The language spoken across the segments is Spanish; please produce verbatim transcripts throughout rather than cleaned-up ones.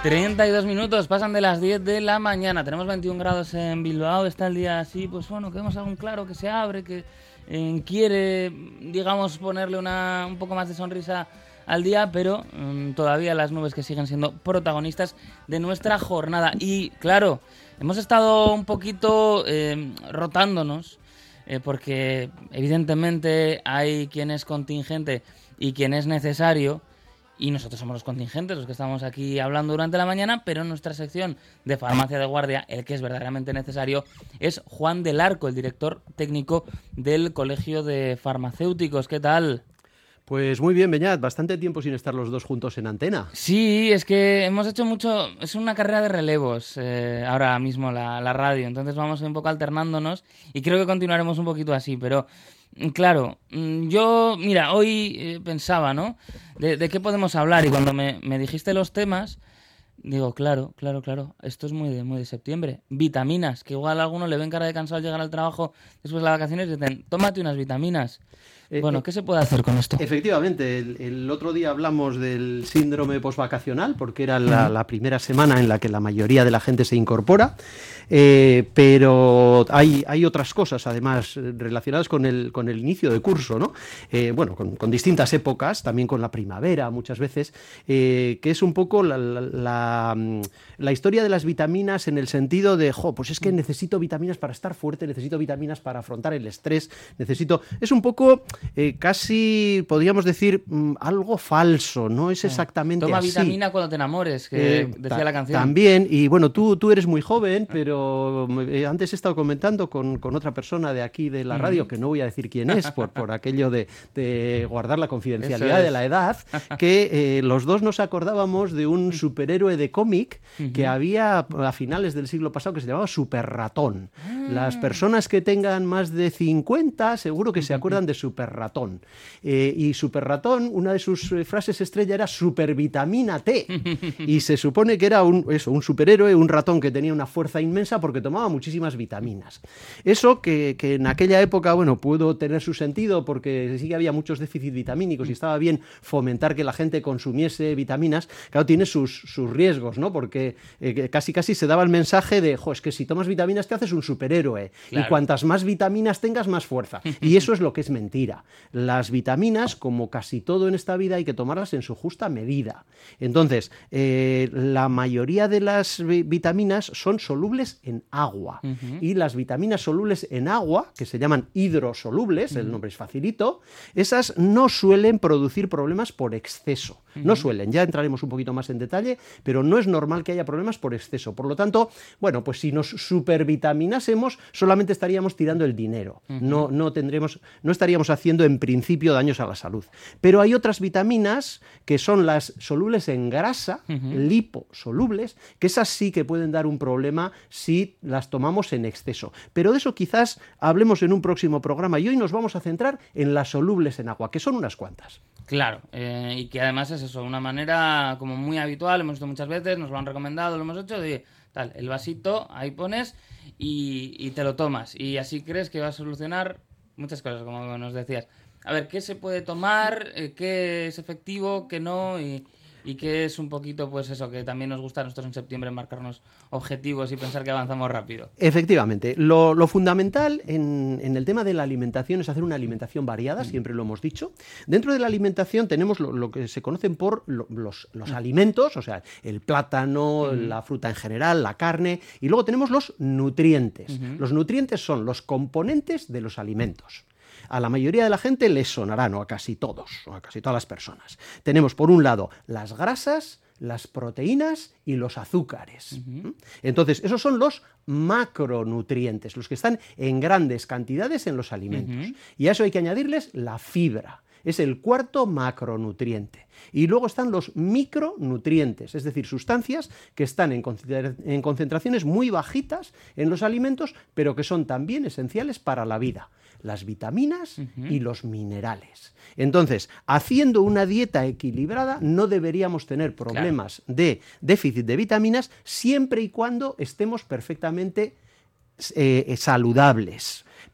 treinta y dos minutos, pasan de las diez de la mañana. Tenemos veintiún grados en Bilbao, está el día así, pues bueno, que vemos algún claro que se abre, que eh, quiere, digamos, ponerle una, un poco más de sonrisa al día, pero um, todavía las nubes que siguen siendo protagonistas de nuestra jornada. Y claro, hemos estado un poquito eh, rotándonos, eh, porque evidentemente hay quien es contingente y quien es necesario, y nosotros somos los contingentes, los que estamos aquí hablando durante la mañana, pero en nuestra sección de farmacia de guardia, el que es verdaderamente necesario es Juan del Arco, el director técnico del Colegio de Farmacéuticos. ¿Qué tal? Pues muy bien, Beñat, bastante tiempo sin estar los dos juntos en antena. Sí, es que hemos hecho mucho, es una carrera de relevos eh, ahora mismo la, la radio, entonces vamos un poco alternándonos y creo que continuaremos un poquito así, pero claro, yo, mira, hoy eh, pensaba, ¿no? De, de qué podemos hablar, y cuando me, me dijiste los temas, digo, claro, claro, claro, esto es muy de, muy de septiembre. Vitaminas, que igual a alguno le ven cara de cansado al llegar al trabajo después de las vacaciones y dicen, tómate unas vitaminas. Eh, bueno, ¿qué se puede hacer con esto? Efectivamente, el, el otro día hablamos del síndrome posvacacional, porque era la, la primera semana en la que la mayoría de la gente se incorpora, eh, pero hay, hay otras cosas, además, relacionadas con el, con el inicio de curso, ¿no? Eh, bueno, con, con distintas épocas, también con la primavera muchas veces, eh, que es un poco la, la, la, la historia de las vitaminas en el sentido de, jo, pues es que necesito vitaminas para estar fuerte, necesito vitaminas para afrontar el estrés, necesito... Es un poco... Eh, casi podríamos decir mmm, algo falso, no es exactamente Toma así. Toma vitamina cuando te enamores, que eh, decía ta- la canción. También, y bueno, tú, tú eres muy joven, pero eh, antes he estado comentando con, con otra persona de aquí de la radio, uh-huh. que no voy a decir quién es, por, por aquello de, de guardar la confidencialidad de la edad, que eh, los dos nos acordábamos de un superhéroe de cómic uh-huh. que había a finales del siglo pasado que se llamaba Super Ratón. Uh-huh. Las personas que tengan más de cincuenta seguro que uh-huh. se acuerdan de Super Ratón. Eh, y Super Ratón, una de sus eh, frases estrella era supervitamina T. Y se supone que era un, eso, un superhéroe, un ratón que tenía una fuerza inmensa porque tomaba muchísimas vitaminas. Eso que, que en aquella época, bueno, pudo tener su sentido porque sí que había muchos déficits vitamínicos y estaba bien fomentar que la gente consumiese vitaminas. Claro, tiene sus, sus riesgos, ¿no? Porque eh, casi casi se daba el mensaje de, jo, es que si tomas vitaminas te haces un superhéroe. Claro. Y cuantas más vitaminas tengas, más fuerza. Y eso es lo que es mentira. Las vitaminas, como casi todo en esta vida, hay que tomarlas en su justa medida. Entonces, eh, la mayoría de las vitaminas son solubles en agua. Uh-huh. Y las vitaminas solubles en agua, que se llaman hidrosolubles, uh-huh. el nombre es facilito, esas no suelen producir problemas por exceso. Uh-huh. No suelen, ya entraremos un poquito más en detalle, pero no es normal que haya problemas por exceso. Por lo tanto, bueno, pues si nos supervitaminásemos, solamente estaríamos tirando el dinero. Uh-huh. No, no tendremos, no estaríamos haciendo en principio daños a la salud. Pero hay otras vitaminas que son las solubles en grasa, uh-huh. liposolubles, que esas sí que pueden dar un problema si las tomamos en exceso. Pero de eso quizás hablemos en un próximo programa y hoy nos vamos a centrar en las solubles en agua, que son unas cuantas. Claro, eh, y que además es eso, una manera como muy habitual, hemos visto muchas veces, nos lo han recomendado, lo hemos hecho, de tal, el vasito, ahí pones y, y te lo tomas. Y así crees que va a solucionar muchas cosas, como nos decías. A ver, ¿qué se puede tomar? ¿Qué es efectivo? ¿Qué no? Y, y qué es un poquito, pues eso, que también nos gusta a nosotros en septiembre marcarnos objetivos y pensar que avanzamos rápido. Efectivamente. Lo, lo fundamental en, en el tema de la alimentación es hacer una alimentación variada, mm. siempre lo hemos dicho. Dentro de la alimentación tenemos lo, lo que se conocen por lo, los, los mm. alimentos, o sea, el plátano, mm. la fruta en general, la carne, y luego tenemos los nutrientes. Mm-hmm. Los nutrientes son los componentes de los alimentos. A la mayoría de la gente les sonarán, o a casi todos, o a casi todas las personas. Tenemos, por un lado, las grasas, las proteínas y los azúcares. Uh-huh. Entonces, esos son los macronutrientes, los que están en grandes cantidades en los alimentos. Uh-huh. Y a eso hay que añadirles la fibra. Es el cuarto macronutriente. Y luego están los micronutrientes, es decir, sustancias que están en, concentra- en concentraciones muy bajitas en los alimentos, pero que son también esenciales para la vida. Las vitaminas uh-huh. y los minerales. Entonces, haciendo una dieta equilibrada, no deberíamos tener problemas claro. de déficit de vitaminas siempre y cuando estemos perfectamente eh, saludables.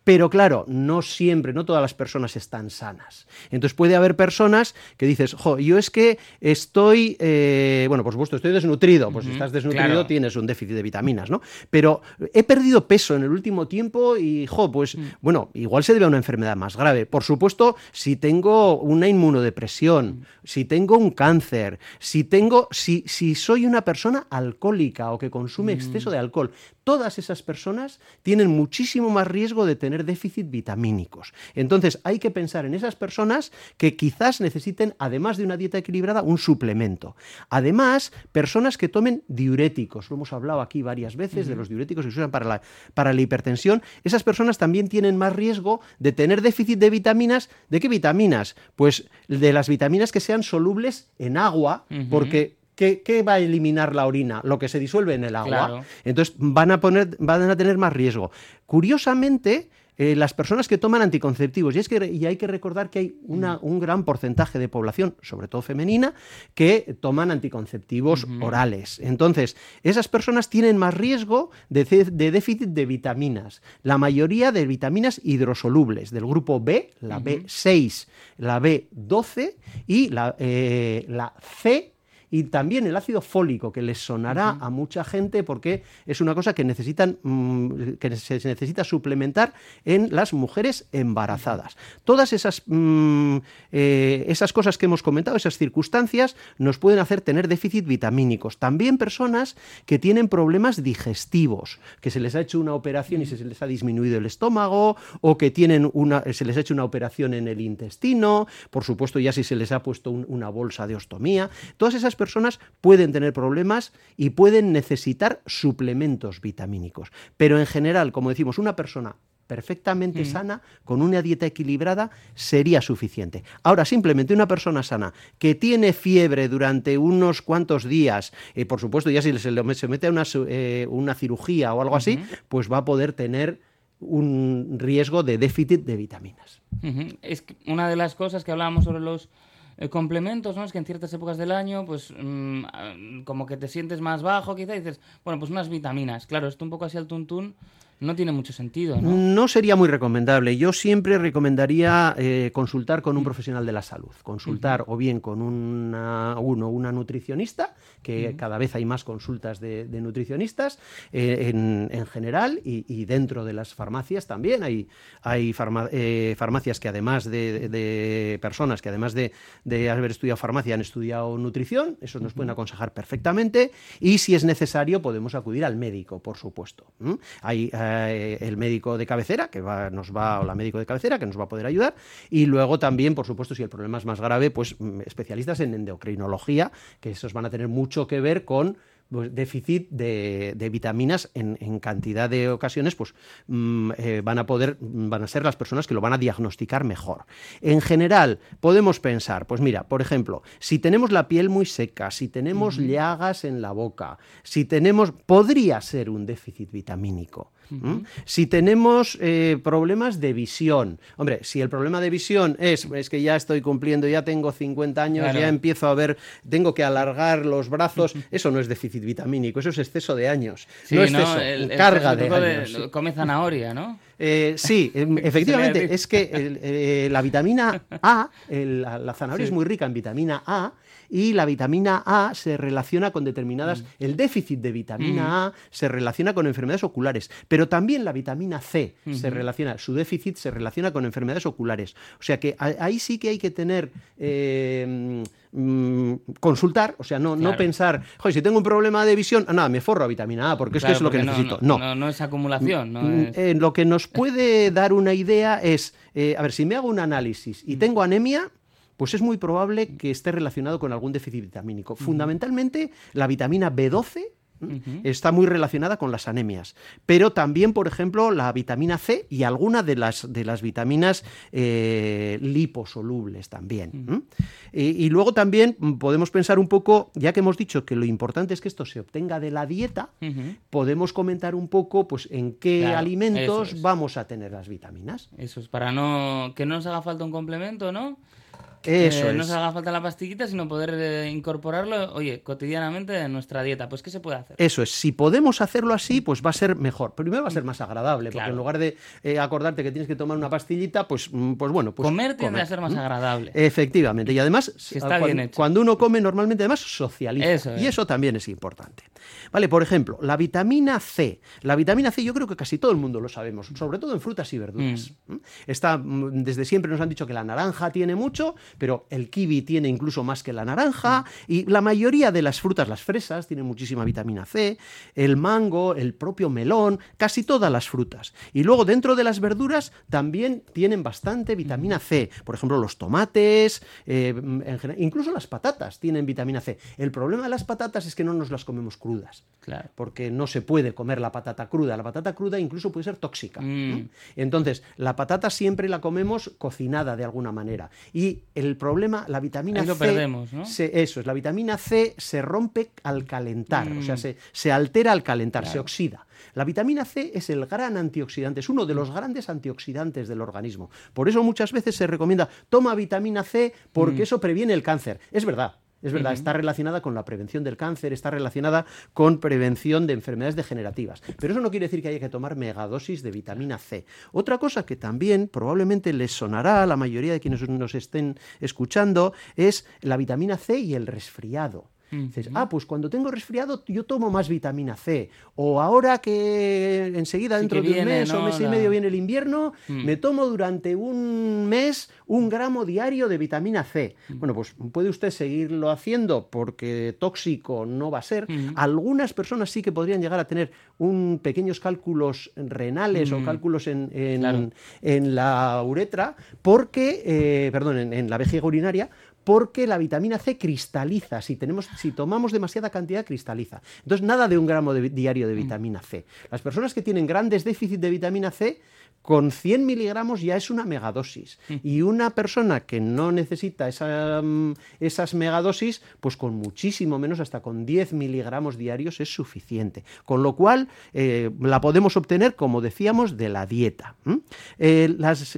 Pero claro, no siempre, no todas las personas están sanas. Entonces puede haber personas que dices, jo, yo es que estoy, eh, bueno, por supuesto, estoy desnutrido. Pues uh-huh, si estás desnutrido claro. tienes un déficit de vitaminas, ¿no? Pero he perdido peso en el último tiempo y, jo, pues, uh-huh. bueno, igual se debe a una enfermedad más grave. Por supuesto, si tengo una inmunodepresión, uh-huh. si tengo un cáncer, si tengo, si, si soy una persona alcohólica o que consume uh-huh. exceso de alcohol, todas esas personas tienen muchísimo más riesgo de tener déficit vitamínicos. Entonces hay que pensar en esas personas que quizás necesiten, además de una dieta equilibrada, un suplemento. Además, personas que tomen diuréticos, lo hemos hablado aquí varias veces, uh-huh. de los diuréticos que se usan para la, para la hipertensión, esas personas también tienen más riesgo de tener déficit de vitaminas. ¿De qué vitaminas? Pues de las vitaminas que sean solubles en agua, uh-huh. porque ¿Qué, ¿Qué va a eliminar la orina? Lo que se disuelve en el agua. Claro. Entonces van a, poner, van a tener más riesgo. Curiosamente, eh, las personas que toman anticonceptivos, y, es que, y hay que recordar que hay una, un gran porcentaje de población, sobre todo femenina, que toman anticonceptivos uh-huh. orales. Entonces, esas personas tienen más riesgo de, de déficit de vitaminas. La mayoría de vitaminas hidrosolubles, del grupo B, la uh-huh. B seis, la B doce y la, eh, la C, y también el ácido fólico, que les sonará uh-huh. a mucha gente porque es una cosa que necesitan mmm, que se necesita suplementar en las mujeres embarazadas. Todas esas, mmm, eh, esas cosas que hemos comentado, esas circunstancias, nos pueden hacer tener déficit vitamínicos. También personas que tienen problemas digestivos, que se les ha hecho una operación y se les ha disminuido el estómago, o que tienen una, se les ha hecho una operación en el intestino, por supuesto ya si se les ha puesto un, una bolsa de ostomía. Todas esas personas pueden tener problemas y pueden necesitar suplementos vitamínicos. Pero en general, como decimos, una persona perfectamente mm. sana, con una dieta equilibrada, sería suficiente. Ahora, simplemente una persona sana que tiene fiebre durante unos cuantos días, eh, por supuesto, ya si se, le, se mete a una, eh, una cirugía o algo así, uh-huh. pues va a poder tener un riesgo de déficit de vitaminas. Uh-huh. Es que una de las cosas que hablábamos sobre los Eh, complementos, ¿no? Es que en ciertas épocas del año, pues mmm, como que te sientes más bajo, quizá, y dices, bueno, pues unas vitaminas. Claro, esto un poco así al tuntún no tiene mucho sentido, ¿no? No sería muy recomendable. Yo siempre recomendaría eh, consultar con un profesional de la salud. Consultar uh-huh. o bien con una, uno, una nutricionista, que uh-huh. cada vez hay más consultas de, de nutricionistas eh, en, en general, y, y dentro de las farmacias también hay, hay farma, eh, farmacias que además de, de, de personas que además de, de haber estudiado farmacia han estudiado nutrición. Eso nos uh-huh. pueden aconsejar perfectamente, y si es necesario podemos acudir al médico, por supuesto. ¿Mm? Hay eh, el médico de cabecera que va, nos va, o la médico de cabecera que nos va a poder ayudar, y luego también, por supuesto, si el problema es más grave, pues especialistas en endocrinología, que esos van a tener mucho que ver con pues, déficit de, de vitaminas en, en cantidad de ocasiones, pues mmm, eh, van a poder, van a ser las personas que lo van a diagnosticar mejor. En general, podemos pensar, pues mira, por ejemplo, si tenemos la piel muy seca, si tenemos uh-huh. llagas en la boca, si tenemos, podría ser un déficit vitamínico. Uh-huh. Si tenemos eh, problemas de visión, hombre, si el problema de visión es, es que ya estoy cumpliendo, ya tengo cincuenta años, claro. ya empiezo a ver, tengo que alargar los brazos, uh-huh. eso no es déficit vitamínico, eso es exceso de años, sí, no es ¿no? exceso, el, carga el de años. De, come zanahoria, ¿no? Eh, sí, efectivamente, es que el, eh, la vitamina A, el, la, la zanahoria sí. es muy rica en vitamina A, y la vitamina A se relaciona con determinadas... Mm. El déficit de vitamina mm. A se relaciona con enfermedades oculares, pero también la vitamina C mm-hmm. se relaciona, su déficit se relaciona con enfermedades oculares. O sea que ahí sí que hay que tener... Eh, mm, consultar, o sea, no, claro. no pensar, joder, si tengo un problema de visión, nada, me forro a vitamina A, porque claro, es que es lo que no, necesito. No, no. no, no es acumulación. No es... Eh, lo que nos puede dar una idea es, eh, a ver, si me hago un análisis y mm. tengo anemia, pues es muy probable que esté relacionado con algún déficit vitamínico. Uh-huh. Fundamentalmente, la vitamina B doce uh-huh. está muy relacionada con las anemias, pero también, por ejemplo, la vitamina C y alguna de las, de las vitaminas eh, liposolubles también. Uh-huh. y, y luego también podemos pensar un poco, ya que hemos dicho que lo importante es que esto se obtenga de la dieta, uh-huh. podemos comentar un poco pues, en qué claro, alimentos es. vamos a tener las vitaminas. Eso es, para no que no nos haga falta un complemento, ¿no? Eso eh, es. no se haga falta la pastillita, sino poder eh, incorporarlo, oye, cotidianamente en nuestra dieta. Pues, ¿qué se puede hacer? Eso es. Si podemos hacerlo así, pues va a ser mejor. Primero va a ser más agradable, Claro. porque en lugar de eh, acordarte que tienes que tomar una pastillita, pues, pues bueno, pues comer tiende comer. a ser más ¿Mm? agradable. Efectivamente. Y además, Si está cuando, bien hecho. cuando uno come, normalmente además socializa. Eso es. Y eso también es importante. Vale, por ejemplo, la vitamina C. La vitamina C yo creo que casi todo el mundo lo sabemos, sobre todo en frutas y verduras. Mm. ¿Mm? Está, desde siempre nos han dicho que la naranja tiene mucho, pero el kiwi tiene incluso más que la naranja, mm. y la mayoría de las frutas, las fresas, tienen muchísima vitamina C, el mango, el propio melón, casi todas las frutas. Y luego dentro de las verduras también tienen bastante vitamina C. Por ejemplo, los tomates, eh, en general, incluso las patatas tienen vitamina C. El problema de las patatas es que no nos las comemos crudas. Claro. Porque no se puede comer la patata cruda. La patata cruda incluso puede ser tóxica. Mm. ¿no? Entonces, la patata siempre la comemos cocinada de alguna manera. Y el problema, la vitamina Ahí lo C... perdemos, ¿no? Se, eso es, la vitamina C se rompe al calentar, Mm. o sea, se, se altera al calentar, Claro. se oxida. La vitamina C es el gran antioxidante, es uno de los grandes antioxidantes del organismo. Por eso muchas veces se recomienda, toma vitamina C porque Mm. eso previene el cáncer. Es verdad. Es verdad, Uh-huh. está relacionada con la prevención del cáncer, está relacionada con prevención de enfermedades degenerativas. Pero eso no quiere decir que haya que tomar megadosis de vitamina C. Otra cosa que también probablemente les sonará a la mayoría de quienes nos estén escuchando es la vitamina C y el resfriado. Dices, ah, pues cuando tengo resfriado yo tomo más vitamina C. O ahora que enseguida, Sí, dentro que de un viene, mes o ¿no? mes y La- medio viene el invierno, Mm. me tomo durante un mes un gramo diario de vitamina C. Bueno, pues puede usted seguirlo haciendo porque tóxico no va a ser. Mm. Algunas personas sí que podrían llegar a tener un pequeños cálculos renales Mm. o cálculos en, en- Claro. en la uretra, porque, eh, perdón, en, en la vejiga urinaria, porque la vitamina C cristaliza. Si, tenemos, si tomamos demasiada cantidad, cristaliza. Entonces, nada de un gramo de, diario de vitamina C. Las personas que tienen grandes déficits de vitamina C, con cien miligramos ya es una megadosis. Y una persona que no necesita esa, mm, esas megadosis, pues con muchísimo menos, hasta con diez miligramos diarios es suficiente. Con lo cual, eh, la podemos obtener, como decíamos, de la dieta. ¿m? Eh, las,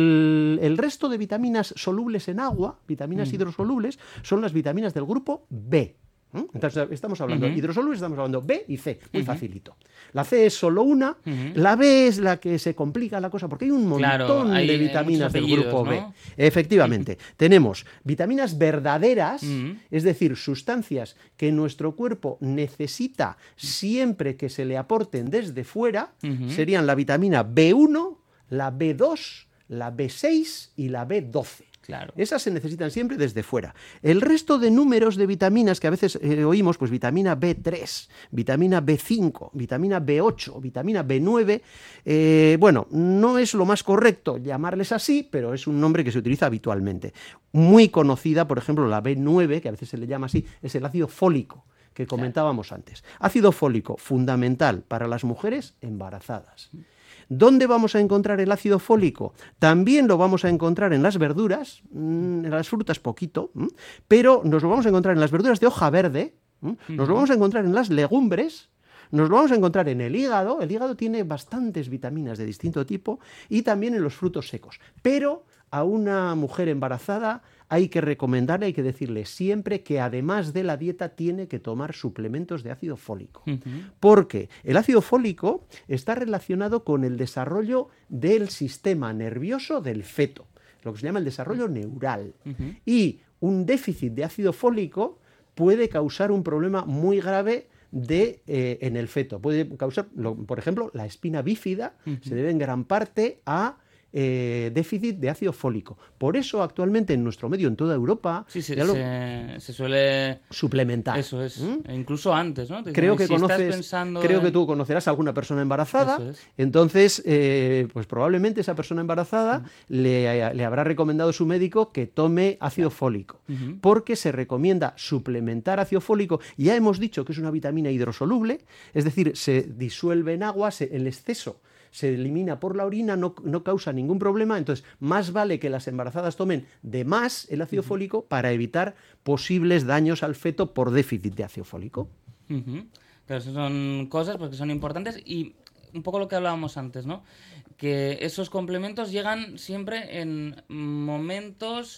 el, el resto de vitaminas solubles en agua, vitaminas Mm. hidrosolubles, son las vitaminas del grupo B. ¿m? Entonces, estamos hablando Ujú. de hidrosolubles, estamos hablando B y C, muy Ujú. facilito. La C es solo una, Ujú. la B es la que se complica la cosa, porque hay un montón Claro, hay, de eh, vitaminas muchos del apellidos, grupo B. ¿no? Efectivamente, tenemos vitaminas verdaderas, Ujú. es decir, sustancias que nuestro cuerpo necesita siempre que se le aporten desde fuera, Ujú. serían la vitamina B uno, la B dos, la B seis y la B doce. Claro. Esas se necesitan siempre desde fuera. El resto de números de vitaminas que a veces eh, oímos, pues vitamina B tres, vitamina B cinco, vitamina B ocho, vitamina B nueve, eh, bueno, no es lo más correcto llamarles así, pero es un nombre que se utiliza habitualmente. Muy conocida, por ejemplo, la B nueve, que a veces se le llama así, es el ácido fólico, que comentábamos antes. Ácido fólico, fundamental para las mujeres embarazadas. ¿Dónde vamos a encontrar el ácido fólico? También lo vamos a encontrar en las verduras, en las frutas poquito, pero nos lo vamos a encontrar en las verduras de hoja verde, nos lo vamos a encontrar en las legumbres, nos lo vamos a encontrar en el hígado. El hígado tiene bastantes vitaminas de distinto tipo y también en los frutos secos. Pero a una mujer embarazada hay que recomendarle, hay que decirle siempre que además de la dieta tiene que tomar suplementos de ácido fólico. Ujú. Porque el ácido fólico está relacionado con el desarrollo del sistema nervioso del feto, lo que se llama el desarrollo neural. Ujú. Y un déficit de ácido fólico puede causar un problema muy grave de, eh, en el feto. Puede causar, lo- por ejemplo, la espina bífida se debe en gran parte a eh, déficit de ácido fólico. Por eso actualmente en nuestro medio, en toda Europa, Sí, se, ya lo- se, se suele... suplementar. Eso es. ¿Mm? E incluso antes, ¿no? Te dicen, Creo que si estás conoces, pensando creo que en- tú conocerás a alguna persona embarazada, Eso es. entonces, eh, pues probablemente esa persona embarazada le, le habrá recomendado su médico que tome ácido fólico, Ujú. porque se recomienda suplementar ácido fólico. Ya hemos dicho que es una vitamina hidrosoluble, es decir, se disuelve en agua, se- el exceso se elimina por la orina, no, no causa ningún problema. Entonces, más vale que las embarazadas tomen de más el ácido fólico para evitar posibles daños al feto por déficit de ácido fólico. Ujú. Pero eso son cosas porque son importantes y un poco lo que hablábamos antes, ¿no? Que esos complementos llegan siempre en momentos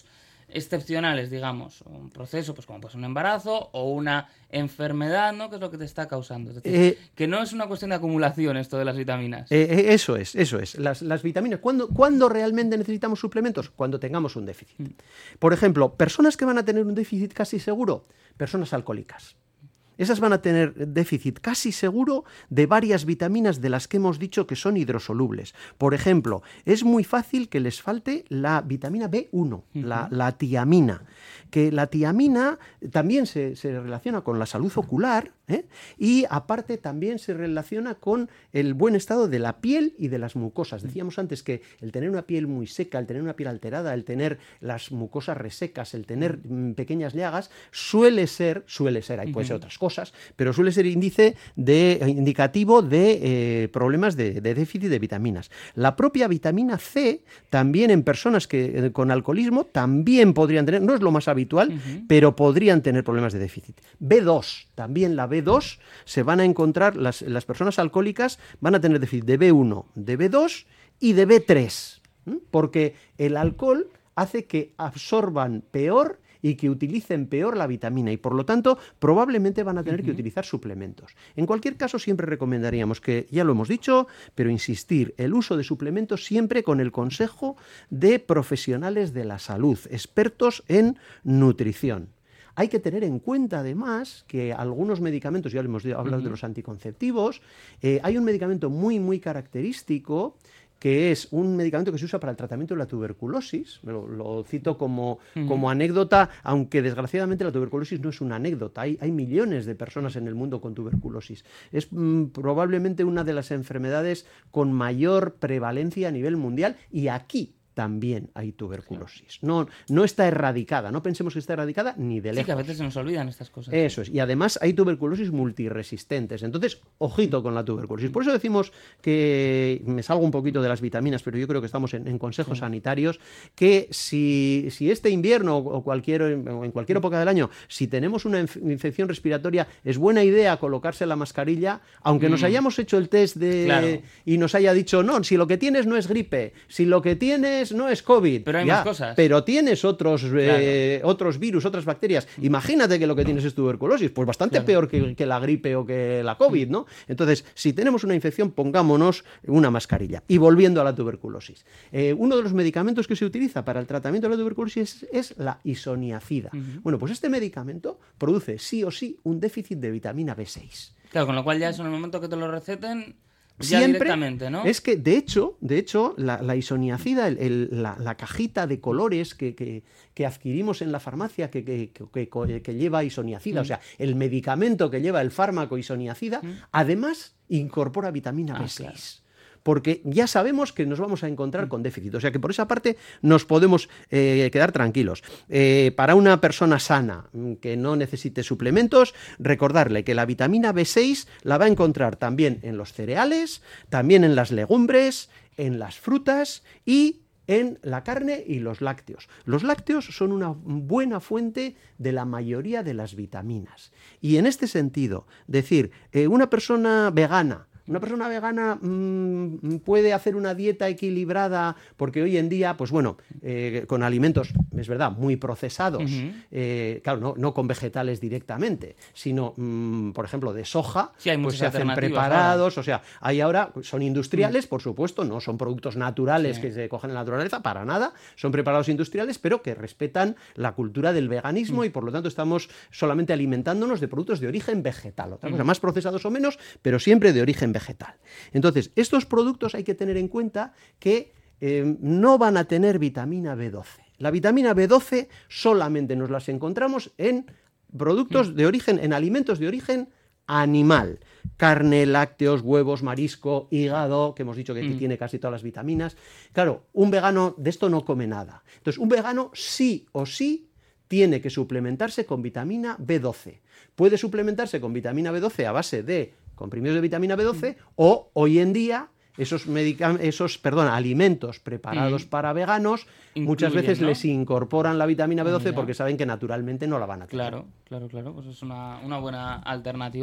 excepcionales, digamos, un proceso, pues como pues un embarazo o una enfermedad, ¿no? Que es lo que te está causando. Es decir, eh, que no es una cuestión de acumulación esto de las vitaminas. Eh, eso es, eso es. Las, las vitaminas, ¿cuándo, ¿cuándo realmente necesitamos suplementos? Cuando tengamos un déficit. Mm. Por ejemplo, personas que van a tener un déficit casi seguro, personas alcohólicas. Esas van a tener déficit casi seguro de varias vitaminas de las que hemos dicho que son hidrosolubles. Por ejemplo, es muy fácil que les falte la vitamina B uno, uh-huh. la, la tiamina, que la tiamina también se, se relaciona con la salud ocular, ¿eh? Y aparte también se relaciona con el buen estado de la piel y de las mucosas. Decíamos antes que el tener una piel muy seca, el tener una piel alterada, el tener las mucosas resecas, el tener mm, pequeñas llagas, suele ser, suele ser, ahí uh-huh. puede ser otras cosas, pero suele ser índice de, indicativo de eh, problemas de, de déficit de vitaminas. La propia vitamina C, también en personas que eh, con alcoholismo, también podrían tener, no es lo más habitual, uh-huh. pero podrían tener problemas de déficit. B dos, también la B dos, se van a encontrar, las, las personas alcohólicas van a tener déficit de B uno, de B dos y de B tres, ¿eh? Porque el alcohol hace que absorban peor y que utilicen peor la vitamina y por lo tanto probablemente van a tener uh-huh. que utilizar suplementos. En cualquier caso siempre recomendaríamos que, ya lo hemos dicho, pero insistir, el uso de suplementos siempre con el consejo de profesionales de la salud, expertos en nutrición. Hay que tener en cuenta, además, que algunos medicamentos, ya hemos hablado uh-huh. de los anticonceptivos, eh, hay un medicamento muy, muy característico que es un medicamento que se usa para el tratamiento de la tuberculosis. Lo, lo cito como, uh-huh. como anécdota, aunque desgraciadamente la tuberculosis no es una anécdota. Hay, hay millones de personas en el mundo con tuberculosis. Es mm, probablemente una de las enfermedades con mayor prevalencia a nivel mundial y aquí también hay tuberculosis. No, no está erradicada, no pensemos que está erradicada ni de lejos. Sí, que a veces se nos olvidan estas cosas. Eso es, y además hay tuberculosis multiresistentes. Entonces, ojito con la tuberculosis. Por eso decimos que, me salgo un poquito de las vitaminas, pero yo creo que estamos en, en consejos sí. sanitarios, que si, si este invierno o, cualquier, o en cualquier época del año, si tenemos una inf- infección respiratoria, es buena idea colocarse la mascarilla, aunque mm. nos hayamos hecho el test de claro. y nos haya dicho, no, si lo que tienes no es gripe, si lo que tienes no es COVID, pero hay ya, más cosas. Pero tienes otros, eh, claro. otros virus, otras bacterias. Imagínate que lo que tienes es tuberculosis, pues bastante claro. peor que, que la gripe o que la COVID, ¿no? Entonces, si tenemos una infección, pongámonos una mascarilla. Y volviendo a la tuberculosis, eh, uno de los medicamentos que se utiliza para el tratamiento de la tuberculosis es, es la isoniazida. Uh-huh. Bueno, pues este medicamento produce sí o sí un déficit de vitamina B seis. Claro, con lo cual ya es en el momento que te lo receten. Ya Siempre directamente, ¿no? Es que, de hecho, de hecho la, la isoniazida, el, el, la, la cajita de colores que, que, que adquirimos en la farmacia que, que, que, que, que lleva isoniazida, mm. o sea, el medicamento que lleva el fármaco isoniazida, mm. además incorpora vitamina ah, B seis. Claro. Porque ya sabemos que nos vamos a encontrar con déficit. O sea que por esa parte nos podemos eh, quedar tranquilos. Eh, para una persona sana que no necesite suplementos, recordarle que la vitamina B seis la va a encontrar también en los cereales, también en las legumbres, en las frutas y en la carne y los lácteos. Los lácteos son una buena fuente de la mayoría de las vitaminas. Y en este sentido, decir, eh, una persona vegana, Una persona vegana mmm, puede hacer una dieta equilibrada porque hoy en día, pues bueno, eh, con alimentos, es verdad, muy procesados, uh-huh. eh, claro, no, no con vegetales directamente, sino, mmm, por ejemplo, de soja, sí, pues se hacen preparados, ahora. o sea, hay ahora, son industriales, uh-huh. por supuesto, no son productos naturales sí. que se cogen en la naturaleza, para nada, son preparados industriales, pero que respetan la cultura del veganismo uh-huh. y por lo tanto estamos solamente alimentándonos de productos de origen vegetal, otra cosa, uh-huh. más procesados o menos, pero siempre de origen vegetal. Entonces, estos productos hay que tener en cuenta que eh, no van a tener vitamina B doce. La vitamina B doce solamente nos las encontramos en productos de origen, en alimentos de origen animal. Carne, lácteos, huevos, marisco, hígado, que hemos dicho que mm. tiene casi todas las vitaminas. Claro, un vegano de esto no come nada. Entonces, un vegano sí o sí tiene que suplementarse con vitamina B doce. Puede suplementarse con vitamina B doce a base de comprimidos de vitamina B doce mm. o hoy en día esos, medicam- esos perdón, alimentos preparados mm. para veganos Incluyen, muchas veces ¿no? les incorporan la vitamina B doce mm, porque saben que naturalmente no la van a tener. Claro, claro, claro, pues es una, una buena alternativa.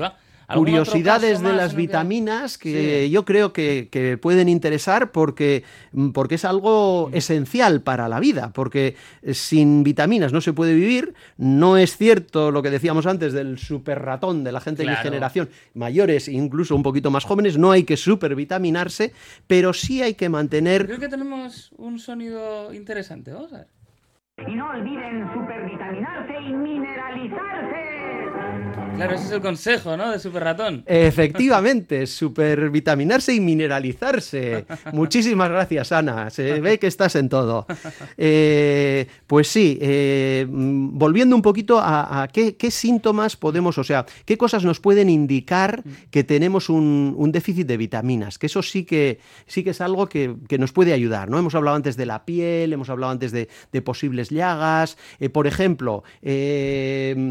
curiosidades de más las en el que- vitaminas que Sí. yo creo que, que pueden interesar porque, porque es algo esencial para la vida, porque sin vitaminas no se puede vivir. No es cierto lo que decíamos antes del super ratón de la gente de mi Claro. generación, mayores, incluso un poquito más jóvenes, no hay que supervitaminarse, pero sí hay que mantener... Creo que tenemos un sonido interesante, vamos a ver. Y no olviden supervitaminarse y mineralizarse. Claro, ese es el consejo, ¿no? De Super Ratón. Efectivamente, supervitaminarse y mineralizarse. Muchísimas gracias, Ana. Se ve que estás en todo. Eh, pues sí, eh, volviendo un poquito a, a qué, qué síntomas podemos, o sea, qué cosas nos pueden indicar que tenemos un, un déficit de vitaminas, que eso sí que, sí que es algo que, que nos puede ayudar, ¿no? Hemos hablado antes de la piel, hemos hablado antes de, de posibles llagas, eh, por ejemplo, eh,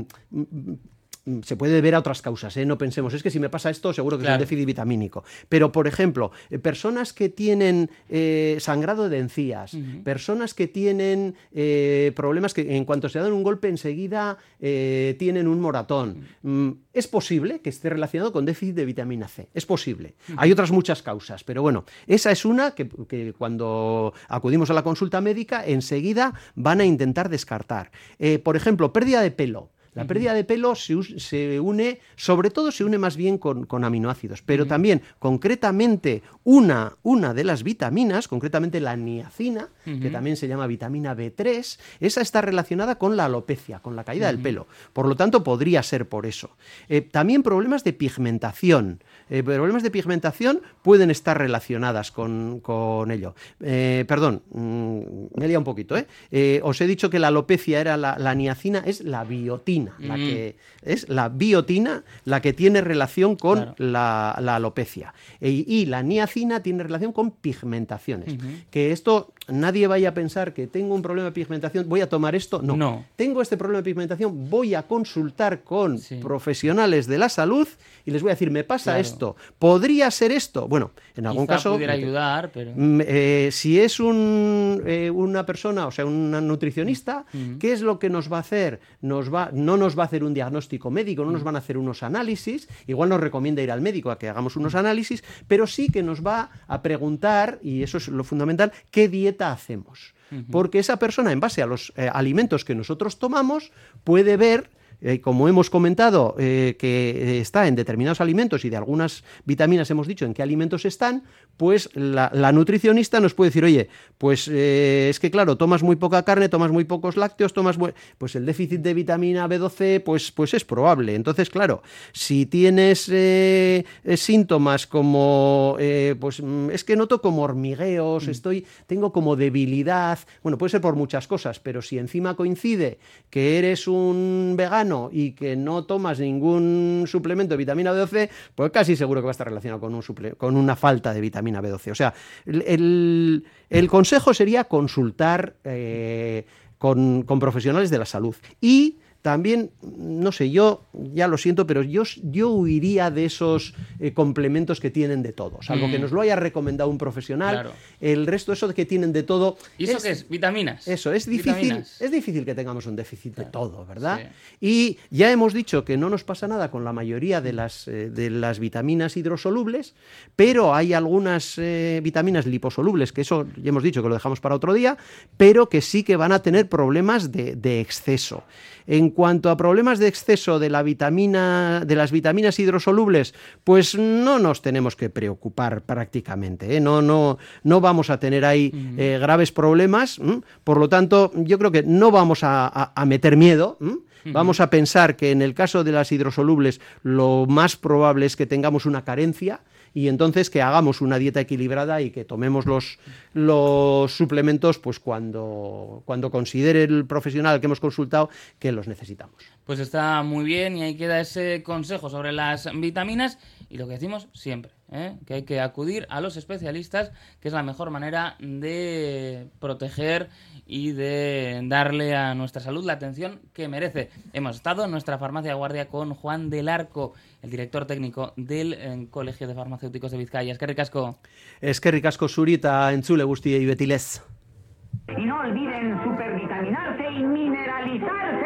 se puede ver a otras causas, ¿eh? No pensemos, es que si me pasa esto seguro que Claro. es un déficit vitamínico. Pero, por ejemplo, eh, personas que tienen eh, sangrado de encías, Ujú. personas que tienen eh, problemas que en cuanto se dan un golpe enseguida eh, tienen un moratón. Mm, es posible que esté relacionado con déficit de vitamina C, es posible. Hay otras muchas causas, pero bueno, esa es una que, que cuando acudimos a la consulta médica enseguida van a intentar descartar. Eh, por ejemplo, pérdida de pelo. La pérdida de pelo se, us- se une, sobre todo se une más bien con, con aminoácidos, pero Ujú. también, concretamente, una, una de las vitaminas, concretamente la niacina, Ujú. que también se llama vitamina B tres, esa está relacionada con la alopecia, con la caída del pelo. Por lo tanto, podría ser por eso. Eh, también problemas de pigmentación. Eh, problemas de pigmentación pueden estar relacionadas con, con ello. Eh, perdón, mm, me he liado un poquito, ¿eh? Eh, Os he dicho que la alopecia era la, la niacina, es la biotina, la Mm. que es la biotina la que tiene relación con Claro. la, la alopecia. E- y la niacina tiene relación con pigmentaciones. Ujú. Que esto, nadie vaya a pensar que tengo un problema de pigmentación, voy a tomar esto. No. No. Tengo este problema de pigmentación, voy a consultar con Sí. profesionales de la salud y les voy a decir, me pasa Claro. esto. ¿Podría ser esto? Bueno, en algún Quizá caso... pudiera ayudar, pero... Mm, eh, si es un, eh, una persona, o sea, una nutricionista, Mm. ¿qué es lo que nos va a hacer? Nos va, no nos va a hacer un diagnóstico médico, no nos van a hacer unos análisis, igual nos recomienda ir al médico a que hagamos unos análisis, pero sí que nos va a preguntar, y eso es lo fundamental, ¿qué dieta hacemos? Porque esa persona, en base a los eh, alimentos que nosotros tomamos, puede ver... Eh, como hemos comentado, eh, que está en determinados alimentos y de algunas vitaminas hemos dicho en qué alimentos están, pues la, la nutricionista nos puede decir, oye, pues eh, es que claro, tomas muy poca carne, tomas muy pocos lácteos, tomas muy... pues el déficit de vitamina B doce pues, pues es probable. Entonces, claro, si tienes eh, eh, síntomas como, eh, pues mm, es que noto como hormigueos, Mm. estoy, tengo como debilidad, bueno, puede ser por muchas cosas, pero si encima coincide que eres un vegano y que no tomas ningún suplemento de vitamina B doce, pues casi seguro que va a estar relacionado con, un suple- con una falta de vitamina B doce. O sea, el, el- el consejo sería consultar eh, con, con profesionales de la salud. Y también, no sé, yo ya lo siento, pero yo, yo huiría de esos eh, complementos que tienen de todo. Salvo Mm. que nos lo haya recomendado un profesional, Claro. el resto, eso de que tienen de todo... ¿Y eso qué es? ¿Vitaminas? Eso, es difícil, Vitaminas. es difícil que tengamos un déficit de todo, ¿verdad? Sí. Y ya hemos dicho que no nos pasa nada con la mayoría de las, eh, de las vitaminas hidrosolubles, pero hay algunas eh, vitaminas liposolubles, que eso ya hemos dicho que lo dejamos para otro día, pero que sí que van a tener problemas de, de exceso. En cuanto a problemas de exceso de la vitamina, de las vitaminas hidrosolubles, pues no nos tenemos que preocupar prácticamente, ¿eh? No, no, no vamos a tener ahí eh, graves problemas. ¿m? Por lo tanto, yo creo que no vamos a, a- a meter miedo. ¿m? Vamos a pensar que en el caso de las hidrosolubles lo más probable es que tengamos una carencia y entonces que hagamos una dieta equilibrada y que tomemos los, los suplementos pues cuando, cuando considere el profesional al que hemos consultado que los necesitamos. Pues está muy bien y ahí queda ese consejo sobre las vitaminas y lo que decimos siempre, ¿eh? Que hay que acudir a los especialistas, que es la mejor manera de proteger y de darle a nuestra salud la atención que merece. Hemos estado en nuestra farmacia de guardia con Juan del Arco, el director técnico del eh, Colegio de Farmacéuticos de Vizcaya. Es que ricasco. Eskerrik asko zuri eta entzule guztiei beti lez. Y no olviden supervitaminarse y mineralizarse.